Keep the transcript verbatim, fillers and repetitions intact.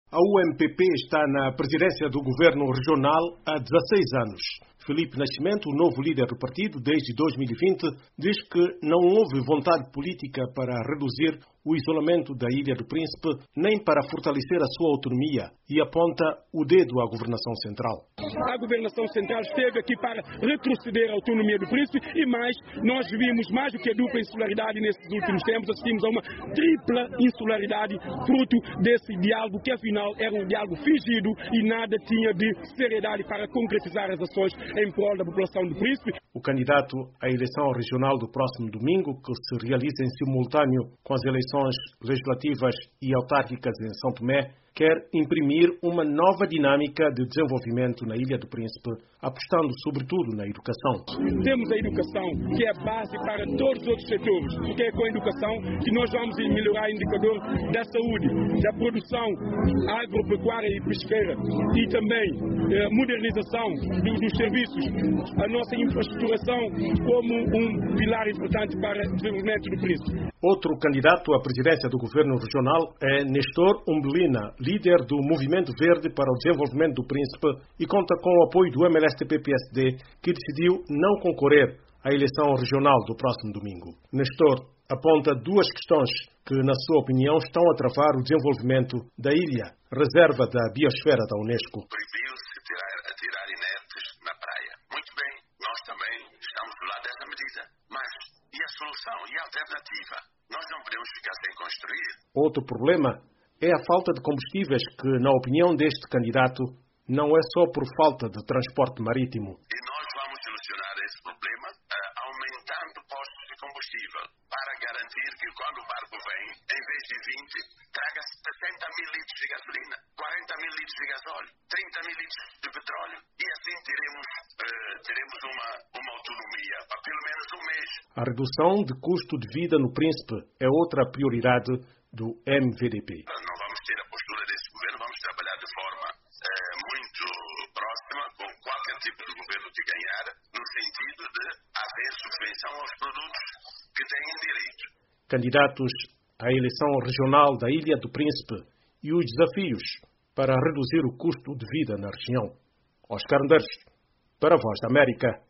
A U M P P está na presidência do governo regional há dezasseis anos. Filipe Nascimento, o novo líder do partido desde dois mil e vinte, diz que não houve vontade política para reduzir o isolamento da Ilha do Príncipe, nem para fortalecer a sua autonomia, e aponta o dedo à governação central. A governação central esteve aqui para retroceder a autonomia do Príncipe e mais, nós vimos mais do que a dupla insularidade nesses últimos tempos, assistimos a uma tripla insularidade fruto desse diálogo que afinal era um diálogo fingido e nada tinha de seriedade para concretizar as ações em prol da população do Príncipe. O candidato à eleição regional do próximo domingo, que se realiza em simultâneo com as eleições legislativas e autárquicas em São Tomé, quer imprimir uma nova dinâmica de desenvolvimento na Ilha do Príncipe, apostando sobretudo na educação. Temos a educação, que é a base para todos os outros setores, porque é com a educação que nós vamos melhorar o indicador da saúde, da produção agropecuária e pesqueira e também eh, modernização do, dos serviços, a nossa infraestruturação como um pilar importante para o desenvolvimento do Príncipe. Outro candidato à presidência do governo regional é Nestor Umbelina, líder do Movimento Verde para o Desenvolvimento do Príncipe, e conta com o apoio do M L S T P P S D, que decidiu não concorrer à eleição regional do próximo domingo. Nestor aponta duas questões que, na sua opinião, estão a travar o desenvolvimento da ilha, reserva da biosfera da Unesco. Proibiu-se tirar, atirar inertes na praia. Muito bem, nós também estamos do lado dessa medida. Mas e a solução? E a alternativa? Nós não podemos ficar sem construir. Outro problema é a falta de combustíveis que, na opinião deste candidato, não é só por falta de transporte marítimo. E nós vamos solucionar esse problema uh, aumentando postos de combustível para garantir que quando o barco vem, em vez de vinte, traga sessenta mil litros de gasolina, quarenta mil litros de gasóleo, trinta mil litros de petróleo. E assim teremos, uh, teremos uma, uma autonomia para pelo menos um mês. A redução de custo de vida no Príncipe é outra prioridade do M V D P. Não vamos ter a postura desse governo, vamos trabalhar de forma eh, muito próxima com qualquer tipo de governo que ganhar, no sentido de haver subvenção aos produtos que têm direito. Candidatos à eleição regional da Ilha do Príncipe e os desafios para reduzir o custo de vida na região. Oscar Anderson, para a Voz da América.